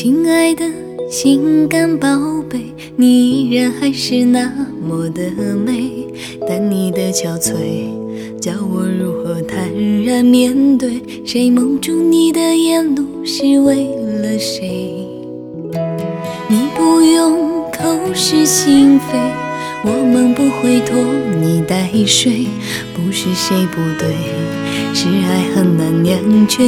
亲爱的心肝宝贝，你依然还是那么的美，但你的憔悴教我如何坦然面对，谁蒙住你的眼路是为了谁？你不用口是心非，我们不会拖泥带水，不是谁不对，是爱很难两全